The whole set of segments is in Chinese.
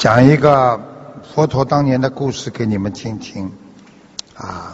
讲一个佛陀当年的故事给你们听听啊。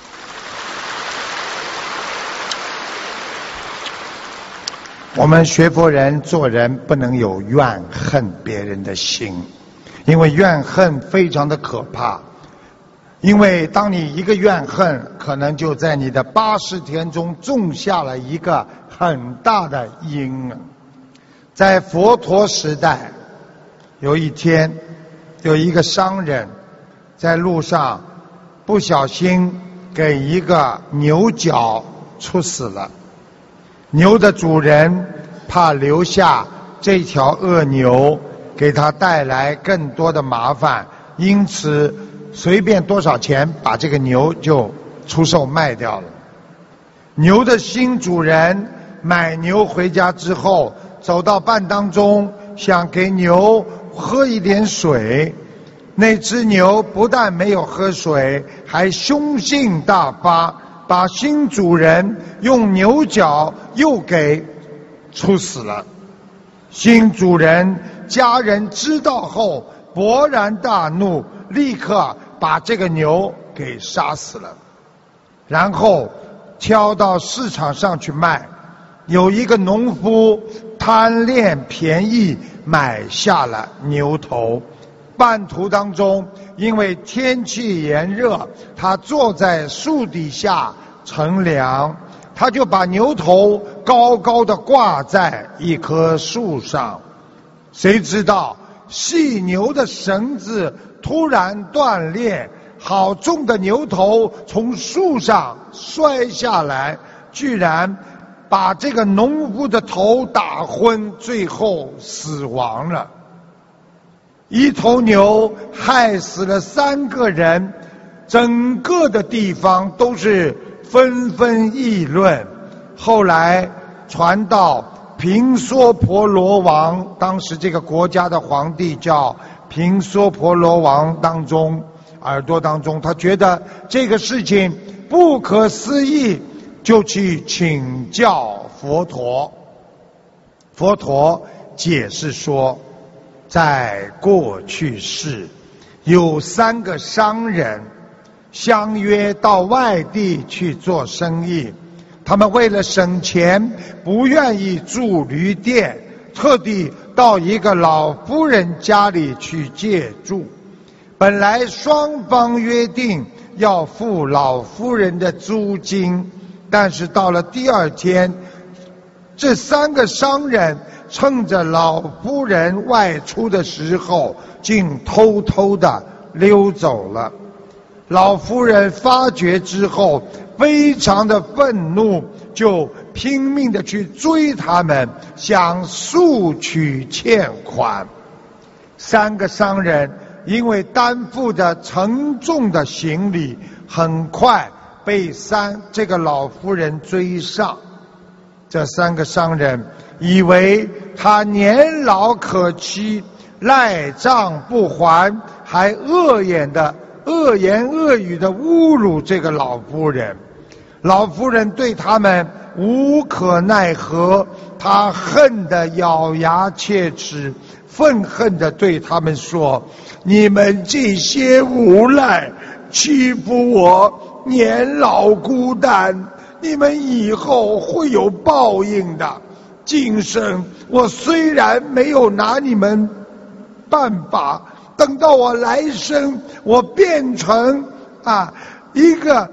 我们学佛人做人不能有怨恨别人的心，因为怨恨非常的可怕。因为当你一个怨恨，可能就在你的80天中种下了一个很大的因。在佛陀时代，有一天有一个商人在路上不小心给一个牛角处死了。牛的主人怕留下这条恶牛给他带来更多的麻烦，因此随便多少钱把这个牛就出售卖掉了。牛的新主人买牛回家之后，走到半当中想给牛喝一点水，那只牛不但没有喝水，还凶性大发，把新主人用牛角又给处死了。新主人家人知道后勃然大怒，立刻把这个牛给杀死了，然后挑到市场上去卖。有一个农夫贪恋便宜，买下了牛头。半途当中，因为天气炎热，他坐在树底下乘凉，他就把牛头高高的挂在一棵树上。谁知道系牛的绳子突然断裂，好重的牛头从树上摔下来，居然把这个农夫的头打昏，最后死亡了。一头牛害死了3个人，整个的地方都是纷纷议论。后来传到频娑婆罗王，当时这个国家的皇帝叫频娑婆罗王耳朵当中，他觉得这个事情不可思议，就去请教佛陀。佛陀解释说，在过去世有3个商人相约到外地去做生意，他们为了省钱不愿意住旅店，特地到一个老夫人家里去借住。本来双方约定要付老夫人的租金，但是到了第2天，这3个商人趁着老夫人外出的时候，竟偷偷地溜走了。老夫人发觉之后非常的愤怒，就拼命地去追他们，想诉取欠款。3个商人因为担负着沉重的行李，很快被这个老夫人追上。这3个商人以为他年老可欺，赖账不还，还恶言恶语的侮辱这个老夫人。老夫人对他们无可奈何，她恨得咬牙切齿，愤恨地对他们说：你们这些无赖欺负我年老孤单，你们以后会有报应的。今生我虽然没有拿你们办法，等到我来生我变成一个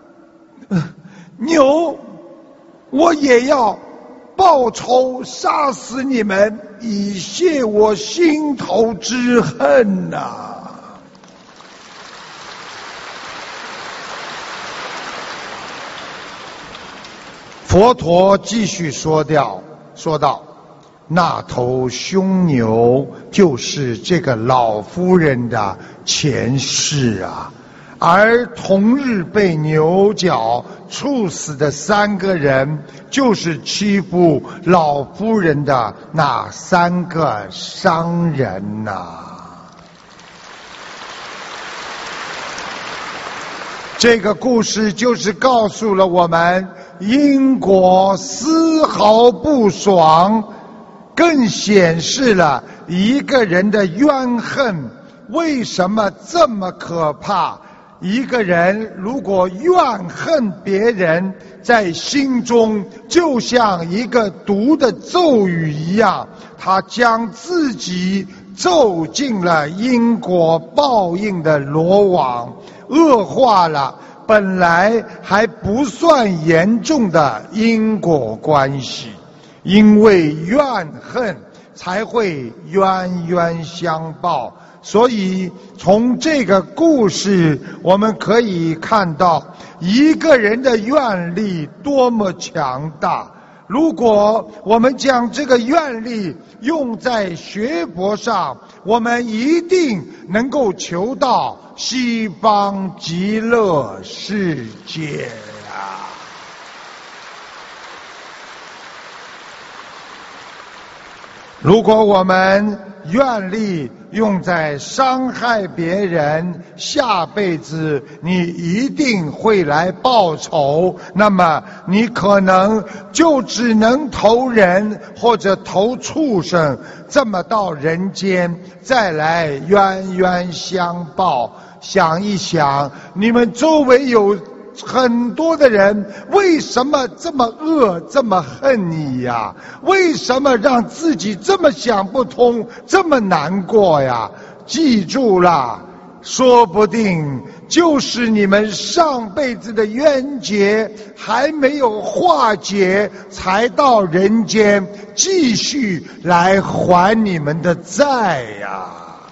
牛，我也要报仇，杀死你们，以泄我心头之恨呐！佛陀继续说道，那头凶牛就是这个老夫人的前世啊，而同日被牛角处死的3个人，就是欺负老夫人的那3个商人呐。这个故事就是告诉了我们，因果丝毫不爽，更显示了一个人的怨恨为什么这么可怕？一个人如果怨恨别人，在心中就像一个毒的咒语一样，他将自己咒进了因果报应的罗网，恶化了本来还不算严重的因果关系。因为怨恨才会冤冤相报。所以从这个故事我们可以看到一个人的愿力多么强大。如果我们将这个愿力用在学佛上，我们一定能够求到西方极乐世界啊！如果我们愿力用在伤害别人，下辈子你一定会来报仇，那么你可能就只能投人或者投畜生，这么到人间再来冤冤相报。想一想，你们周围有很多的人为什么这么恶，这么恨你呀？为什么让自己这么想不通，这么难过呀？记住了，说不定就是你们上辈子的冤结还没有化解，才到人间继续来还你们的债呀。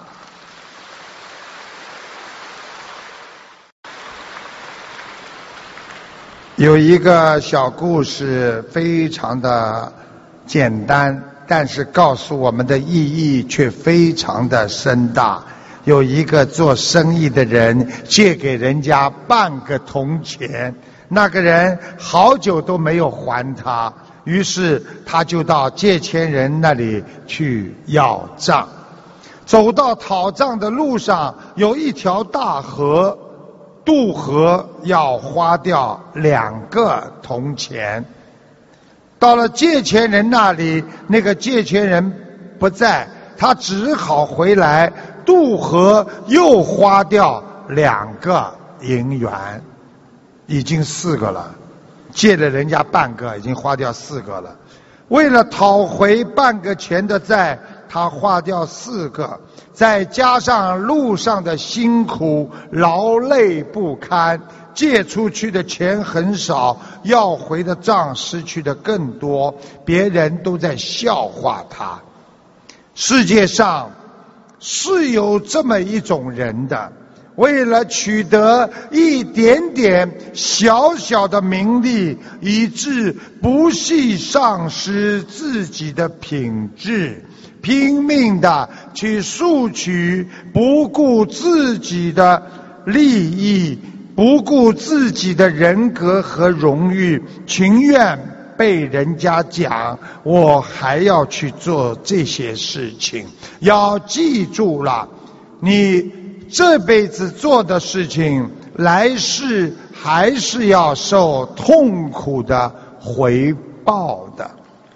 有一个小故事，非常的简单，但是告诉我们的意义却非常的深大。有一个做生意的人借给人家半个铜钱，那个人好久都没有还他，于是他就到借钱人那里去要账。走到讨账的路上，有一条大河，渡河要花掉2个铜钱。到了借钱人那里，那个借钱人不在，他只好回来渡河，又花掉2个银元，已经4个了。借了人家半个，已经花掉4个了。为了讨回半个钱的债，他花掉4个，再加上路上的辛苦，劳累不堪，借出去的钱很少，要回的账失去的更多，别人都在笑话他。世界上是有这么一种人的，为了取得一点点小小的名利，以致不惜丧失自己的品质，拼命的去索取，不顾自己的利益，不顾自己的人格和荣誉，情愿被人家讲我还要去做这些事情。要记住了，你这辈子做的事情，来世还是要受痛苦的回报的。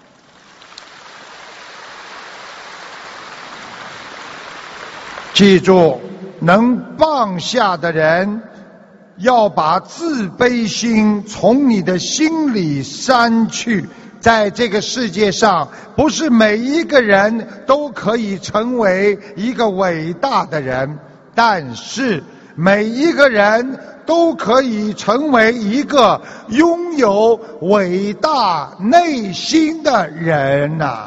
记住，能放下的人，要把自卑心从你的心里删去。在这个世界上，不是每一个人都可以成为一个伟大的人，但是每一个人都可以成为一个拥有伟大内心的人啊！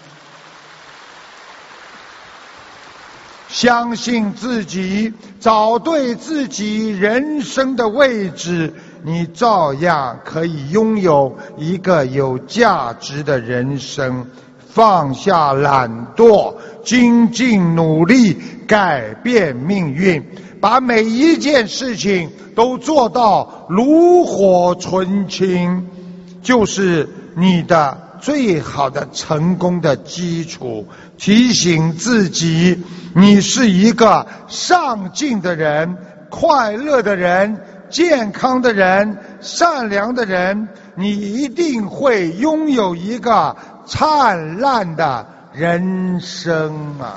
相信自己，找对自己人生的位置，你照样可以拥有一个有价值的人生。放下懒惰，精进努力，改变命运，把每一件事情都做到炉火纯青，就是你的最好的成功的基础。提醒自己，你是一个上进的人，快乐的人，健康的人，善良的人，你一定会拥有一个灿烂的人生啊！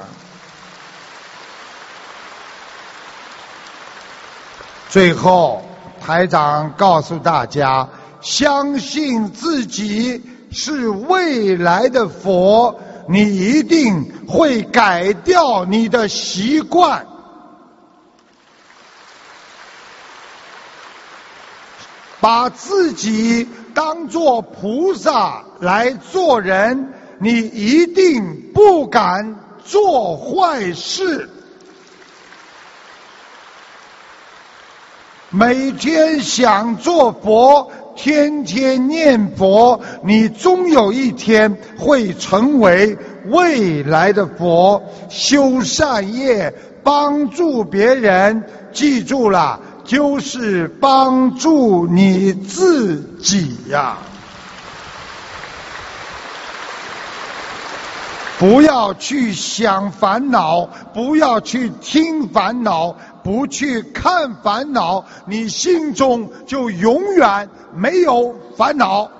最后，台长告诉大家，相信自己是未来的佛，你一定会改掉你的习惯。把自己当作菩萨来做人，你一定不敢做坏事。每天想做佛，天天念佛，你终有一天会成为未来的佛。修善业，帮助别人，记住了，就是帮助你自己呀！不要去想烦恼，不要去听烦恼，不去看烦恼，你心中就永远没有烦恼。